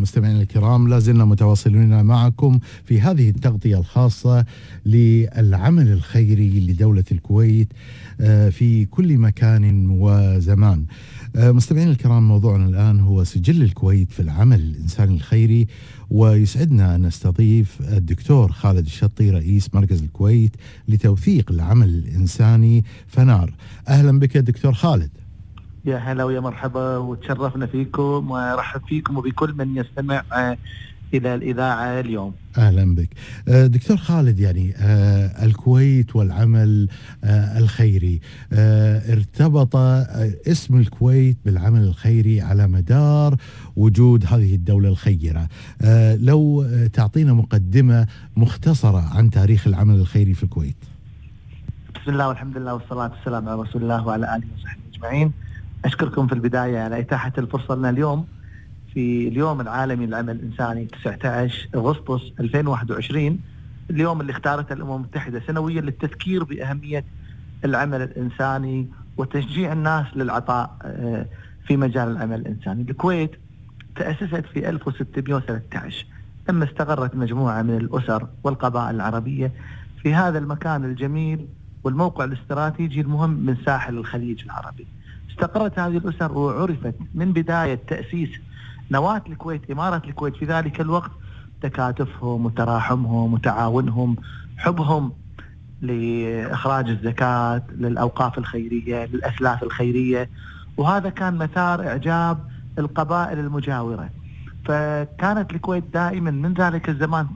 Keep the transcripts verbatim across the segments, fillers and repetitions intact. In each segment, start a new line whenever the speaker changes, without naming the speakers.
مستمعينا الكرام، لا زلنا متواصلين معكم في هذه التغطية الخاصة للعمل الخيري لدولة الكويت في كل مكان وزمان. مستمعينا الكرام، موضوعنا الآن هو سجل الكويت في العمل الإنساني الخيري، ويسعدنا أن نستضيف الدكتور خالد الشطي رئيس مركز الكويت لتوثيق العمل الإنساني فنار. أهلا بك دكتور خالد.
يا هلا ويا مرحبا، وتشرفنا فيكم ورحب فيكم وبكل من يستمع إلى الإذاعة اليوم.
أهلا بك دكتور خالد. يعني الكويت والعمل الخيري، ارتبط اسم الكويت بالعمل الخيري على مدار وجود هذه الدولة الخيرة. لو تعطينا مقدمة مختصرة عن تاريخ العمل الخيري في الكويت.
بسم الله والحمد لله والصلاة والسلام على رسول الله وعلى آله وصحبه أجمعين. أشكركم في البداية على إتاحة الفرصة لنا اليوم في اليوم العالمي للعمل الإنساني تسعة عشر أغسطس ألفين وواحد وعشرين، اليوم اللي اختارته الأمم المتحدة سنويا للتذكير بأهمية العمل الإنساني وتشجيع الناس للعطاء في مجال العمل الإنساني. الكويت تأسست في ألف وستمئة وثلاثة عشر لما استقرت مجموعة من الأسر والقبائل العربية في هذا المكان الجميل والموقع الاستراتيجي المهم من ساحل الخليج العربي. استقرت هذه الأسر وعرفت من بداية تأسيس نواة الكويت إمارة الكويت في ذلك الوقت تكاتفهم وتراحمهم وتعاونهم، حبهم لإخراج الزكاة، للأوقاف الخيرية، للأسلاف الخيرية، وهذا كان مثار إعجاب القبائل المجاورة. فكانت الكويت دائما من ذلك الزمان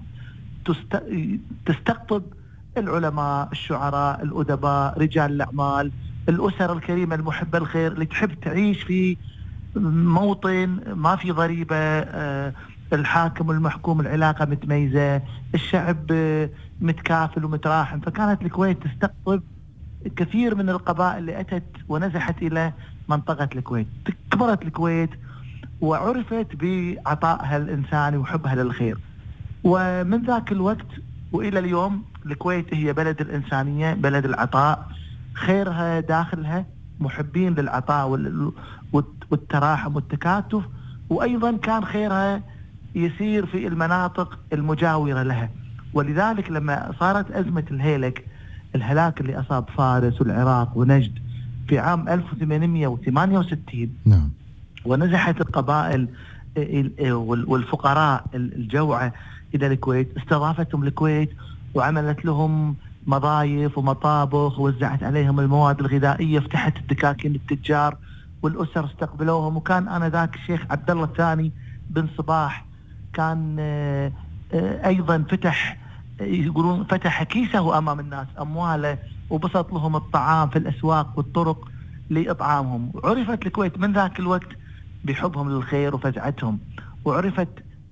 تستقطب العلماء، الشعراء، الأدباء، رجال الأعمال، الأسر الكريمة المحبة الخير اللي تحب تعيش في موطن ما في ضريبة، الحاكم والمحكوم العلاقة متميزة، الشعب متكافل ومتراحم. فكانت الكويت تستقطب كثير من القبائل اللي أتت ونزحت إلى منطقة الكويت. كبرت الكويت وعرفت بعطائها الإنساني وحبها للخير، ومن ذاك الوقت وإلى اليوم الكويت هي بلد الإنسانية، بلد العطاء، خيرها داخلها، محبين للعطاء والتراحم والتكاتف، وأيضا كان خيرها يسير في المناطق المجاورة لها. ولذلك لما صارت أزمة الهيلك، الهلاك اللي أصاب فارس والعراق ونجد في عام ألف وثمانمئة وثمانية وستين،
نعم،
ونزحت القبائل والفقراء الجوعة إلى الكويت، استضافتهم الكويت وعملت لهم مضايف ومطابخ، ووزعت عليهم المواد الغذائية، فتحت الدكاكين للتجار والأسر استقبلوهم. وكان آنذاك الشيخ عبد الله الثاني بن صباح كان أيضا فتح يقولون فتح كيسه أمام الناس، أمواله، وبسط لهم الطعام في الأسواق والطرق لإطعامهم. عرفت الكويت من ذاك الوقت بحبهم للخير وفزعتهم، وعرفت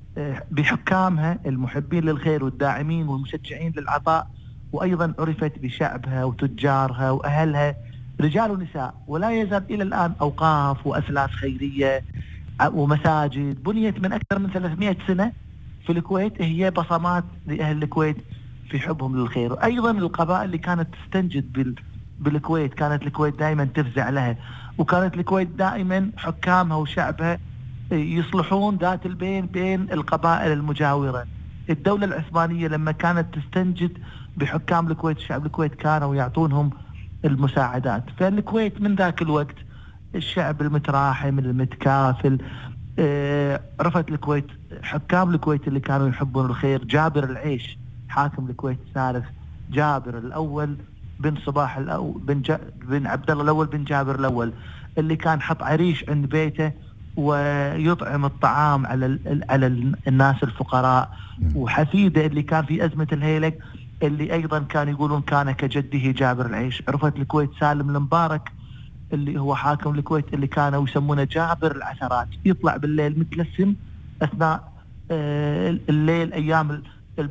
بحكامها المحبين للخير والداعمين والمشجعين للعطاء، وأيضا عرفت بشعبها وتجارها وأهلها رجال ونساء. ولا يزال إلى الآن أوقاف وأسلاف خيرية ومساجد بنيت من أكثر من ثلاثمئة سنة في الكويت، هي بصمات لأهل الكويت في حبهم للخير. أيضا القبائل اللي كانت تستنجد بالكويت كانت الكويت دائما تفزع لها، وكانت الكويت دائما حكامها وشعبها يصلحون ذات البين بين القبائل المجاورة. الدولة العثمانية لما كانت تستنجد بحكام الكويت، شعب الكويت كانوا يعطونهم المساعدات. فالكويت من ذاك الوقت الشعب المتراحم المتكافل. اه عرفت الكويت حكام الكويت اللي كانوا يحبون الخير، جابر العيش حاكم الكويت الثالث، جابر الأول بن صباح الأول بن, جا بن عبد الله الأول بن جابر الأول، اللي كان حط عريش عند بيته ويطعم الطعام على على الناس الفقراء. وحفيده اللي كان في أزمة الهيلك اللي أيضا كان يقولون كان كجده جابر العيش. عرفت الكويت سالم المبارك اللي هو حاكم الكويت اللي كانوا يسمونه جابر العثرات، يطلع بالليل متلسم أثناء الليل أيام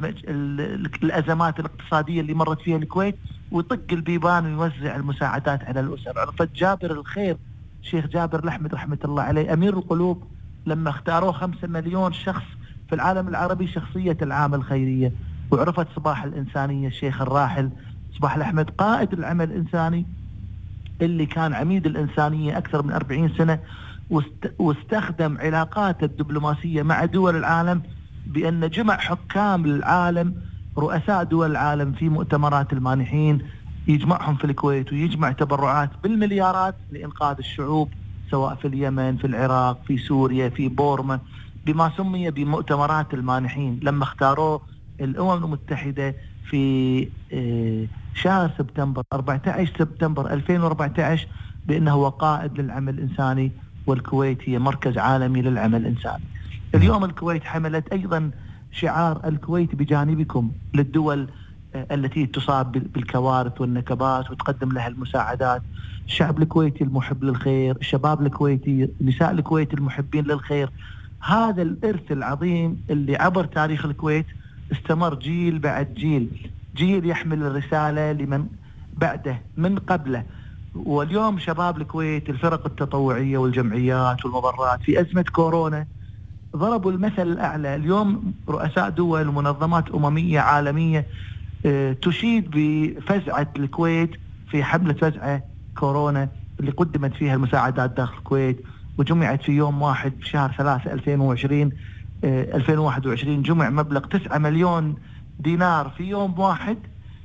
الأزمات الاقتصادية اللي مرت فيها الكويت، ويطق البيبان ويوزع المساعدات على الأسر. عرفت جابر الخير شيخ جابر الأحمد رحمة الله عليه أمير القلوب لما اختاروه خمسة مليون شخص في العالم العربي شخصية العام الخيرية. وعرفت صباح الإنسانية الشيخ الراحل صباح الأحمد قائد العمل الإنساني اللي كان عميد الإنسانية أكثر من أربعين سنة، واستخدم علاقاته الدبلوماسية مع دول العالم بأن جمع حكام العالم، رؤساء دول العالم في مؤتمرات المانحين، يجمعهم في الكويت ويجمع تبرعات بالمليارات لإنقاذ الشعوب، سواء في اليمن، في العراق، في سوريا، في بورما، بما سمي بمؤتمرات المانحين. لما اختاروه الأمم المتحدة في شهر سبتمبر أربعة عشر سبتمبر ألفين وأربعة عشر بأنه هو قائد للعمل الإنساني، والكويت هي مركز عالمي للعمل الإنساني. اليوم الكويت حملت أيضا شعار الكويت بجانبكم للدول التي تصاب بالكوارث والنكبات وتقدم لها المساعدات. الشعب الكويتي المحب للخير، الشباب الكويتي، نساء الكويت المحبين للخير، هذا الإرث العظيم اللي عبر تاريخ الكويت استمر جيل بعد جيل، جيل يحمل الرسالة لمن بعده من قبله. واليوم شباب الكويت، الفرق التطوعية والجمعيات والمبرات في أزمة كورونا ضربوا المثل الأعلى. اليوم رؤساء دول ومنظمات أممية عالمية تشيد بفزعة الكويت في حملة فزعة كورونا اللي قدمت فيها المساعدات داخل الكويت، وجمعت في يوم واحد في شهر ثلاثة ألفين وعشرين ألفين وواحد وعشرين جمع مبلغ تسعة مليون دينار في يوم واحد،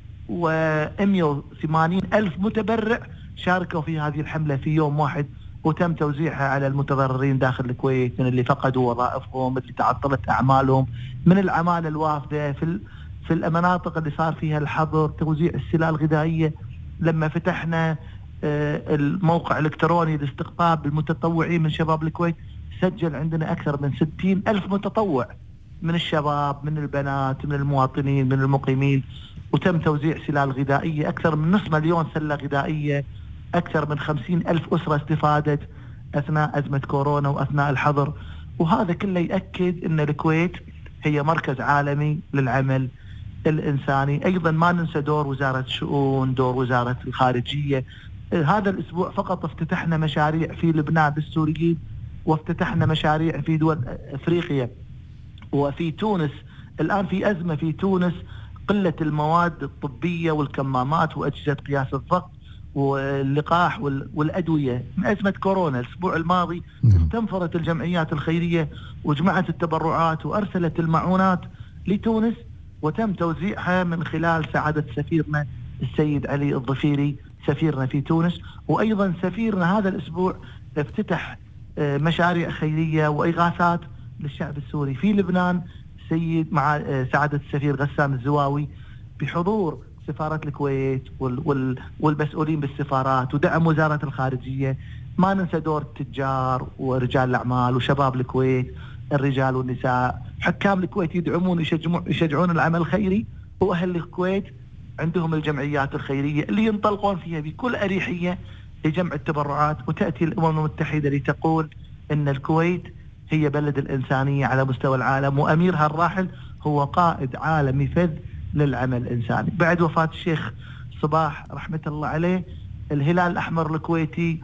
ومئة وثمانين ألف متبرع شاركوا في هذه الحملة في يوم واحد، وتم توزيعها على المتضررين داخل الكويت، من اللي فقدوا وظائفهم، اللي تعطلت أعمالهم، من العمالة الوافدة في في المناطق اللي صار فيها الحظر، توزيع السلع الغذائية. لما فتحنا الموقع الإلكتروني لاستقطاب المتطوعين من شباب الكويت، سجل عندنا أكثر من ستين ألف متطوع من الشباب، من البنات، من المواطنين، من المقيمين، وتم توزيع سلع غذائية، أكثر من نصف مليون سلة غذائية، أكثر من خمسين ألف أسرة استفادت أثناء أزمة كورونا وأثناء الحظر. وهذا كله يأكد أن الكويت هي مركز عالمي للعمل الإنساني. أيضا ما ننسى دور وزارة الشؤون، دور وزارة الخارجية. هذا الأسبوع فقط افتتحنا مشاريع في لبنان بالسوريين، وافتتحنا مشاريع في دول أفريقيا وفي تونس. الآن في أزمة في تونس، قلة المواد الطبية والكمامات وأجهزة قياس الضغط واللقاح والأدوية من أزمة كورونا. الأسبوع الماضي استنفرت الجمعيات الخيرية وجمعت التبرعات وأرسلت المعونات لتونس، وتم توزيعها من خلال سعادة سفيرنا السيد علي الظفيري سفيرنا في تونس. وأيضا سفيرنا هذا الأسبوع افتتح مشاريع خيرية وإغاثات للشعب السوري في لبنان، سيد مع سعادة السفير غسان الزواوي بحضور سفارة الكويت والمسؤولين بالسفارات ودعم وزارة الخارجية. ما ننسى دور التجار ورجال الأعمال وشباب الكويت، الرجال والنساء، حكام الكويت يدعمون يشجعون العمل الخيري، وأهل الكويت عندهم الجمعيات الخيرية اللي ينطلقون فيها بكل أريحية لجمع التبرعات. وتأتي الأمم المتحدة لتقول أن الكويت هي بلد الإنسانية على مستوى العالم، وأميرها الراحل هو قائد عالمي فذ للعمل الإنساني. بعد وفاة الشيخ صباح رحمة الله عليه، الهلال الأحمر الكويتي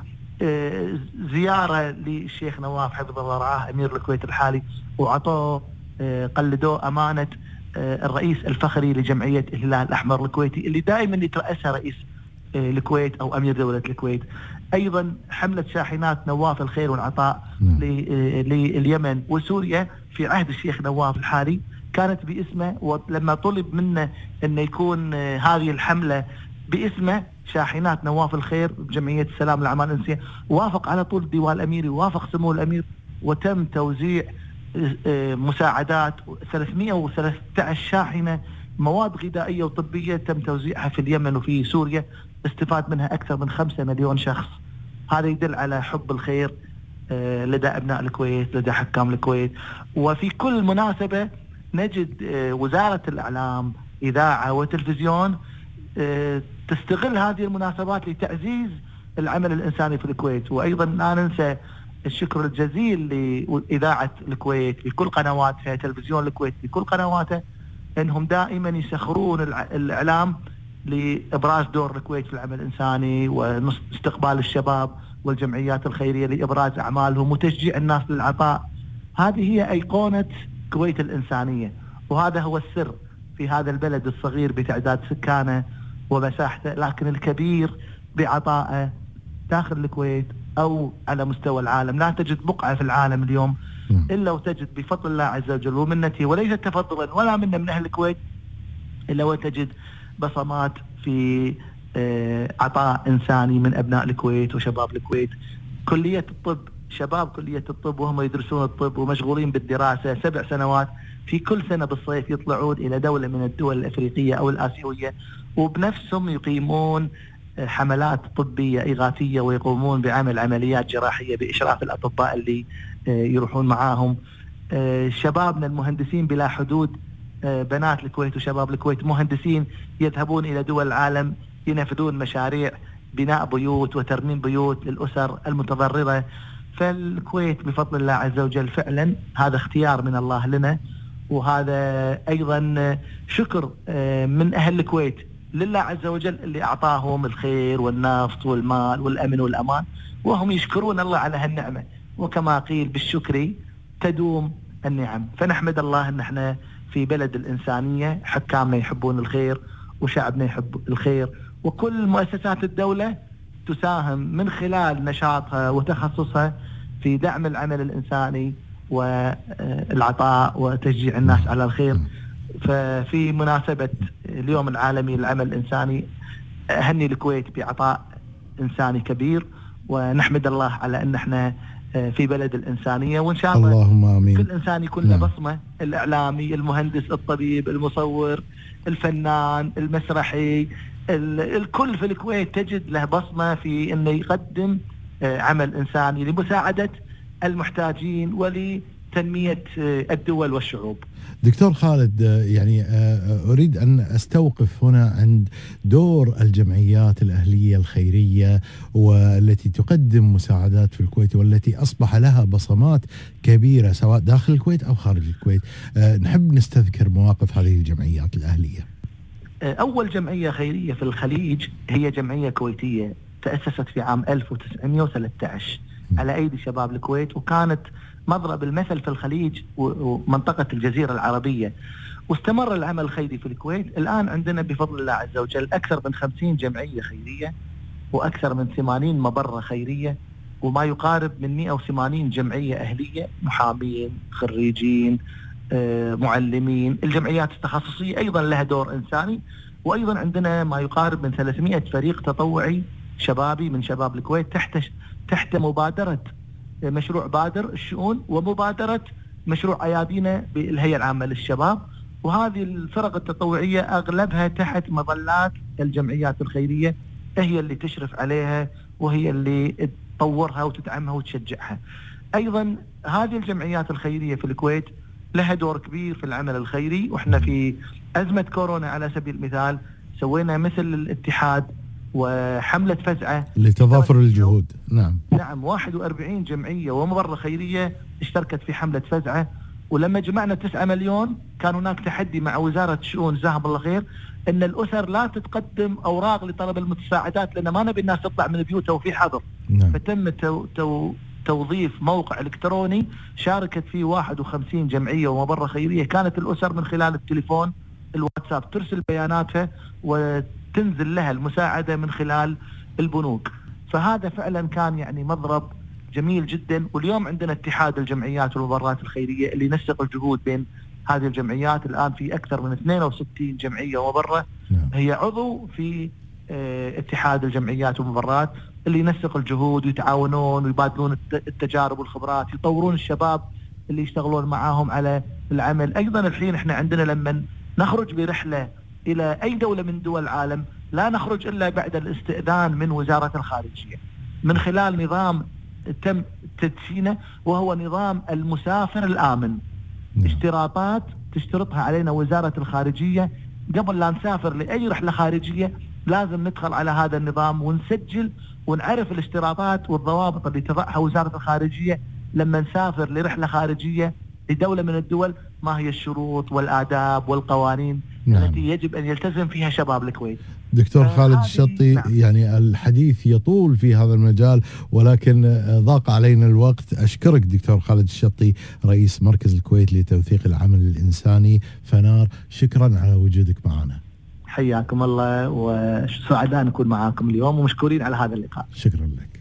زيارة للشيخ نواف حفظه ورعاه أمير الكويت الحالي، وعطوه قلدوه أمانة الرئيس الفخري لجمعية الهلال الأحمر الكويتي اللي دائما يترأسها رئيس الكويت أو أمير دولة الكويت. أيضا حملة شاحنات نواف الخير والعطاء لليمن وسوريا في عهد الشيخ نواف الحالي كانت باسمه، ولما طلب منه أن يكون هذه الحملة باسمه شاحنات نواف الخير بجمعية السلام للأعمال الإنسانية، وافق على طول الديوان الأميري، وافق سمو الأمير، وتم توزيع مساعدات ثلاثمئة وثلاثة عشر شاحنة مواد غذائية وطبية تم توزيعها في اليمن وفي سوريا، استفاد منها أكثر من خمسة مليون شخص. هذا يدل على حب الخير لدى أبناء الكويت، لدى حكام الكويت. وفي كل مناسبة نجد وزارة الإعلام، إذاعة وتلفزيون تستغل هذه المناسبات لتعزيز العمل الإنساني في الكويت. وأيضا لا ننسى الشكر الجزيل لإذاعة الكويت في كل قنواتها، تلفزيون الكويت في كل قنواته، أنهم دائما يسخرون الإعلام لإبراز دور الكويت في العمل الإنساني واستقبال الشباب والجمعيات الخيرية لإبراز أعمالهم وتشجيع الناس للعطاء. هذه هي أيقونة كويت الإنسانية، وهذا هو السر في هذا البلد الصغير بتعداد سكانه ومساحته، لكن الكبير بعطائه داخل الكويت أو على مستوى العالم. لا تجد بقعة في العالم اليوم إلا وتجد بفضل الله عز وجل ومنته، وليس تفضلا ولا منا من أهل الكويت، إلا وتجد بصمات في عطاء إنساني من أبناء الكويت وشباب الكويت. كلية الطب، شباب كلية الطب وهم يدرسون الطب ومشغولين بالدراسة سبع سنوات، في كل سنة بالصيف يطلعون إلى دولة من الدول الأفريقية أو الآسيوية، وبنفسهم يقيمون حملات طبية إغاثية ويقومون بعمل عمليات جراحية بإشراف الأطباء اللي يروحون معاهم. شبابنا المهندسين بلا حدود، بنات الكويت وشباب الكويت مهندسين يذهبون إلى دول العالم ينفذون مشاريع بناء بيوت وترميم بيوت للأسر المتضررة. فالكويت بفضل الله عز وجل فعلا هذا اختيار من الله لنا، وهذا أيضا شكر من أهل الكويت لله عز وجل اللي أعطاهم الخير والنفط والمال والأمن والأمان، وهم يشكرون الله على هالنعمة. وكما قيل بالشكر تدوم النعم. فنحمد الله أن احنا في بلد الإنسانية، حكامنا يحبون الخير وشعبنا يحب الخير، وكل مؤسسات الدولة تساهم من خلال نشاطها وتخصصها في دعم العمل الإنساني والعطاء وتشجيع الناس على الخير. ففي مناسبة اليوم العالمي للعمل الإنساني أهني الكويت بعطاء إنساني كبير، ونحمد الله على أن احنا في بلد الإنسانية، وإن شاء الله
اللهم آمين.
كل إنسان يكون له بصمة، الإعلامي، المهندس، الطبيب، المصور، الفنان، المسرحي، الكل في الكويت تجد له بصمة في أنه يقدم عمل إنساني لمساعدة المحتاجين ولتنمية الدول والشعوب.
دكتور خالد، يعني أريد أن أستوقف هنا عند دور الجمعيات الأهلية الخيرية والتي تقدم مساعدات في الكويت، والتي أصبح لها بصمات كبيرة سواء داخل الكويت أو خارج الكويت. نحب نستذكر مواقف هذه الجمعيات الأهلية.
أول جمعية خيرية في الخليج هي جمعية كويتية تأسست في عام ألف وتسعمئة وثلاثة عشر على أيدي شباب الكويت، وكانت مضرب المثل في الخليج ومنطقة الجزيرة العربية، واستمر العمل الخيري في الكويت. الآن عندنا بفضل الله عز وجل أكثر من خمسين جمعية خيرية وأكثر من ثمانين مبرة خيرية، وما يقارب من مئة وثمانين جمعية أهلية، محامين، خريجين، معلمين. الجمعيات التخصصية أيضا لها دور إنساني، وأيضا عندنا ما يقارب من ثلاثمئة فريق تطوعي شبابي من شباب الكويت تحت تحت مبادرة مشروع بادر الشؤون ومبادرة مشروع أيادينا بالهيئة العامة للشباب. وهذه الفرق التطوعية أغلبها تحت مظلات الجمعيات الخيرية، هي اللي تشرف عليها وهي اللي تطورها وتدعمها وتشجعها. أيضا هذه الجمعيات الخيرية في الكويت لها دور كبير في العمل الخيري، وإحنا في أزمة كورونا على سبيل المثال سوينا مثل الاتحاد وحملة فزعة
لتضافر الجهود. نعم
نعم واحد وأربعين جمعية ومبرة خيرية اشتركت في حملة فزعة، ولما جمعنا تسعة مليون كان هناك تحدي مع وزارة الشؤون جزاهم الله خير ان الاسر لا تتقدم اوراق لطلب المتساعدات، لان ما نبي الناس تطلع من بيوتها وفي حظر. نعم. فتم تو تو توظيف موقع الكتروني شاركت فيه واحد وخمسين جمعية ومبرة خيرية، كانت الاسر من خلال التليفون الواتساب ترسل بياناتها وتنزل لها المساعدة من خلال البنوك. فهذا فعلا كان يعني مضرب جميل جدا. واليوم عندنا اتحاد الجمعيات والمبارات الخيرية اللي ينسق الجهود بين هذه الجمعيات. الآن في أكثر من اثنين وستين جمعية ومبرة هي عضو في اه اتحاد الجمعيات والمبارات اللي ينسق الجهود ويتعاونون ويبادلون التجارب والخبرات، يطورون الشباب اللي يشتغلون معاهم على العمل. أيضا الحين احنا عندنا لما نخرج برحلة إلى أي دولة من دول العالم لا نخرج إلا بعد الاستئذان من وزارة الخارجية من خلال نظام تم تدشينه وهو نظام المسافر الآمن. اشتراطات تشترطها علينا وزارة الخارجية قبل لا نسافر لأي رحلة خارجية، لازم ندخل على هذا النظام ونسجل ونعرف الاشتراطات والضوابط اللي تضعها وزارة الخارجية لما نسافر لرحلة خارجية لدولة من الدول، ما هي الشروط والآداب والقوانين نعم. التي يجب أن يلتزم فيها شباب الكويت.
دكتور خالد الشطي، نعم. يعني الحديث يطول في هذا المجال ولكن ضاق علينا الوقت. أشكرك دكتور خالد الشطي رئيس مركز الكويت لتوثيق العمل الإنساني فنار، شكرا على وجودك معنا.
حياكم الله وسعداء نكون معاكم اليوم ومشكورين على هذا اللقاء.
شكرا لك.